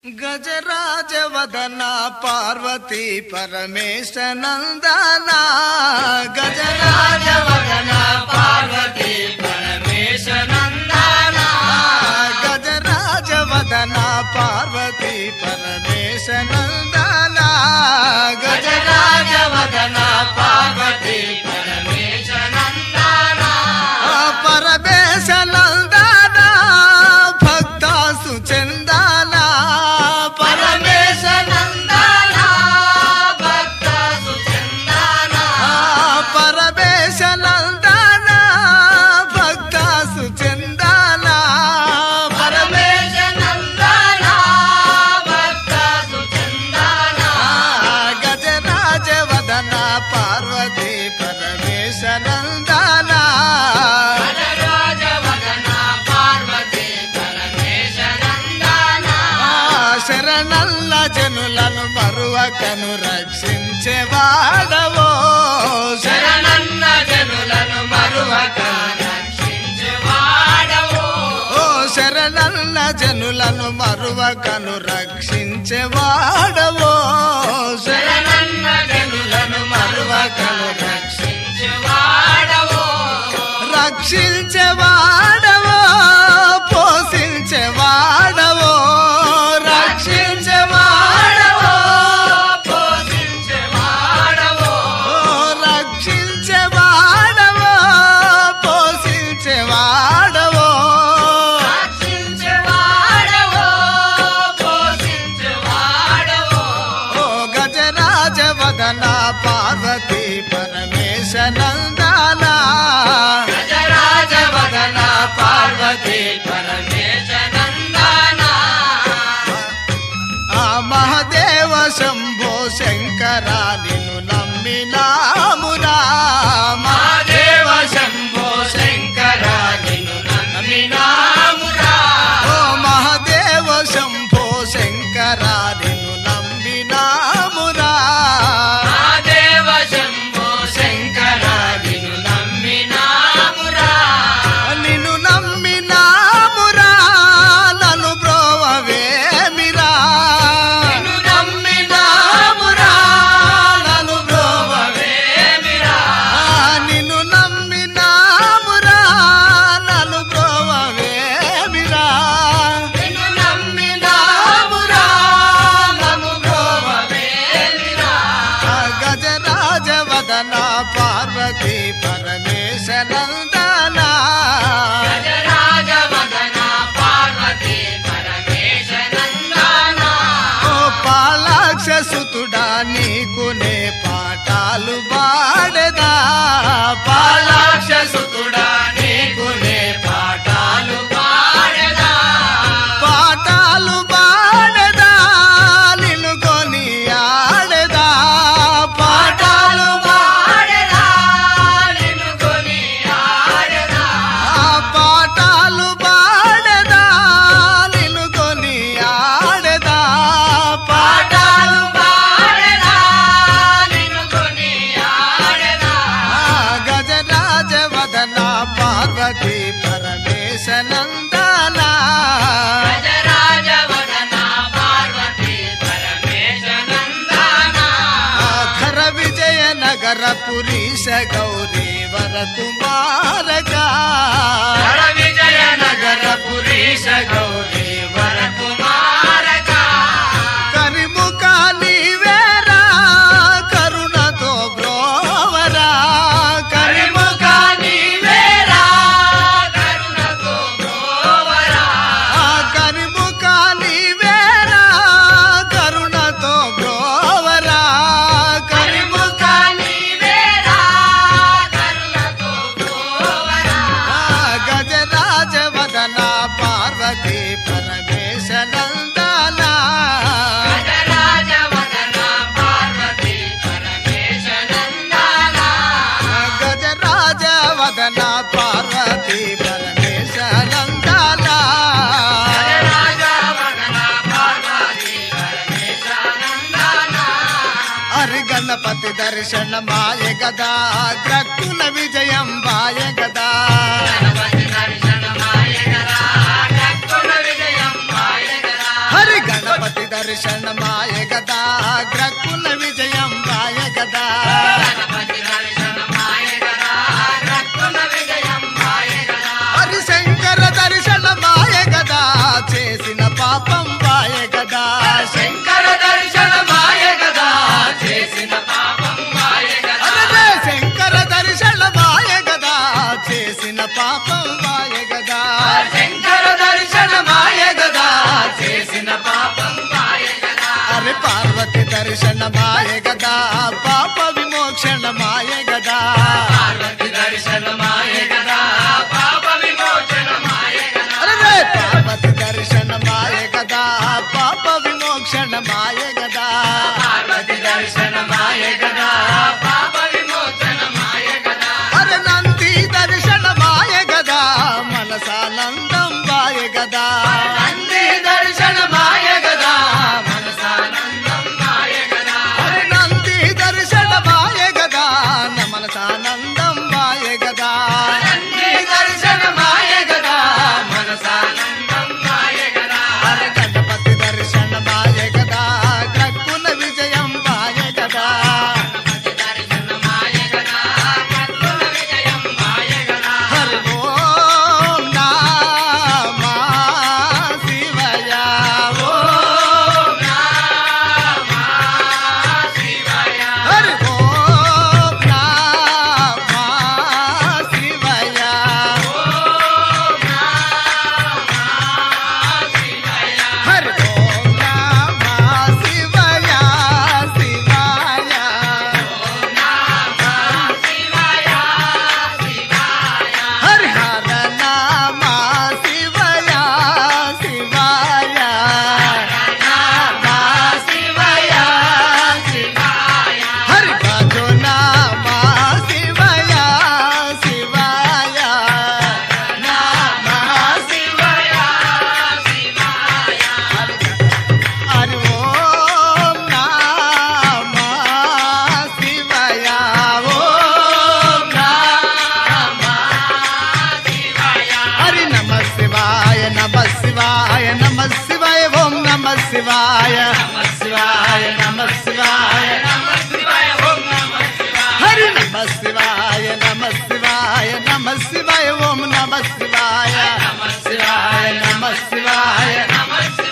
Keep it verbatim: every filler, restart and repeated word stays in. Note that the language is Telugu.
गजराज वदना पार्वती परमेश नंदना गजराज वदना पार्वती परमेश नंदना गजराज वदना पार्वती परमेश नंदना गजराज वदना पार्वती परमेश नंदना परमेश नंदना भक्ता सुचंदना परमेश नंदना भक्ता सुचंदना परमेश नंदना भक्ता सुचंदना परमेश नंदना भक्ता सुचंदना गजराज वदना पार्वती परमेश नंदना गजराज वदना पार्वती परमेश नंदना శరణల్ల జనులను మరువకను రక్షించేవాడవో శరణన్న జనులను మరువకను రక్షించేవాడవో ఓ శరణన్న జనులను మరువకను రక్షించేవాడవో శరణన్న జనులను మరువకను రక్షించేవాడవో రక్షించేవాడవో పోషించేవాడవో రక్షించేవాడవో పోషించేవాడవో రక్షించేవాడవో పోషించేవాడవో రక్షించేవాడవో పోషించేవాడవో ఓ గజరాజ వదన పార్వతీ పరమేశ నందనా గజరాజ వదన పార్వతీ పరమేశ నందనా ఆ మహదేవ శంభో శంకర నిన్ను నమ్మినామురా మహదేవ శంభో శంకర నిన్ను నమ్మినామురా ఓ మహదేవ శంభో శంకర నిన్ను నమ్మినామురా మహదేవ శంభో శంకర నిన్ను నమ్మినామురా నిన్ను నమ్మినామురా నన్ను బ్రోవవేమిరా నిన్ను నమ్మినామురా నన్ను బ్రోవవేమిరా నిన్ను నమ్మినామురా నన్ను బ్రోవవేమిరా నిన్ను నమ్మినామురా నన్ను బ్రోవవేమిరా గజరాజ వదన పార్వతీ పరమేశ నందనా గజరాజ వదన పార్వతీ పరమేశ నందనా ఓ పాలాక్ష సుతుడా నీకునే పాఠాలు పాడదా పాలాక్ష సుతుడా నీకునే పాఠాలు పాడదా పాఠాలు పాడదా నిన్ను కొని ఆడదా పాఠాలు పాడదా నిన్ను కొని ఆడదా పాఠాలు పాడదా నిన్ను కొని ఆడదా పాఠాలు పాడదా నిన్ను కొని ఆడదా గజరాజ వదన పార్వతీ పరమేశ నందనా గజరాజ వదన పార్వతీ పరమేశ నందనా ఖర విజయ నగర పురీశ గౌరీ వర కుమారక ఖర విజయ నగర పురీశ గౌరీ వర కుమారక కరిముఖ నీవేరా కరుణతో బ్రోవరా కరిముఖ నీవేరా కరుణతో బ్రోవరా కరిముఖ నీవేరా కరుణతో బ్రోవరా కరిముఖ నీవేరా కరుణతో బ్రోవరా గజరాజ వదన పార్వతీ పరమేశ నందనా గజరాజ వదన పార్వతీ పరమేశ నందనా గజరాజ వదన పార్వతీ పరమేశ నందనా గజరాజ వదన పార్వతీ పరమేశ నందనా హరి గణపతి దర్శన మాయ గదా గ్రక్కున విజయం వాయ గదా గణపతి దర్శన మాయ గదా గ్రక్కున విజయం వాయ గదా హరి గణపతి దర్శనమాయ గదా గ్రక్కుల విజయం వాయ గదా గణపతి దర్శనమాయ గదా గ్రక్కుల విజయం వాయ గదా హరిశంకర దర్శనమాయ గదా చేసిన పాపం వాయ గదా శంకర దర్శనమాయ గదా చేసిన పాపం వాయ గదా అరే శంకర దర్శనమాయ గదా చేసిన పాపం వాయ గదా శంకర దర్శనమాయ గదా చేసిన పాపం వాయ గదా అరే పార్వతి దర్శనమాయ గదా పాప విమోక్షణమాయ గదా పార్వతి దర్శనమాయ గదా పాప విమోచనమాయ గదా అరే పార్వతి దర్శనమాయ గదా పాప విమోక్షణమాయ గదా పార్వతి దర్శనమాయ గదా పాప విమోచనమాయ గదా అరే నంది దర్శనమాయ గదా మనసానందం వాయ గదా నంది దర్శనమాయ గదా మనసానందం మాయ గదా అరే నంది దర్శనమాయ గదా మనసానందం వాయ గదా నంది దర్శనమాయ గదా మనసానందం మాయ గదా అరే గణపతి దర్శనమాయ గదా గ్రక్కుల విజయం వాయ గదా గణపతి దర్శనమాయ గదా గ్రక్కుల విజయం మాయ గదా హరి ఓం నమః శివాయ ఓం నమః శివాయ హరి ఓం నమః శివాయ హరి ఓం నమః శివాయ శివాయ హరి హర నమః శివాయ శివాయ నమః శివాయ హరి భజో నమః శివాయ శివాయ నమః శివాయ హరి ఓం నమః శివాయ ఓం హరి నమ శివాయ నమ శివాయ నమ శివాయ ఓం నమ శివాయ శివాయ నమ శివాయ హరి నమ శివాయ నమ శివాయ నమ శివాయ ఓం నమ శివాయ శివాయ నమ శివాయ నమ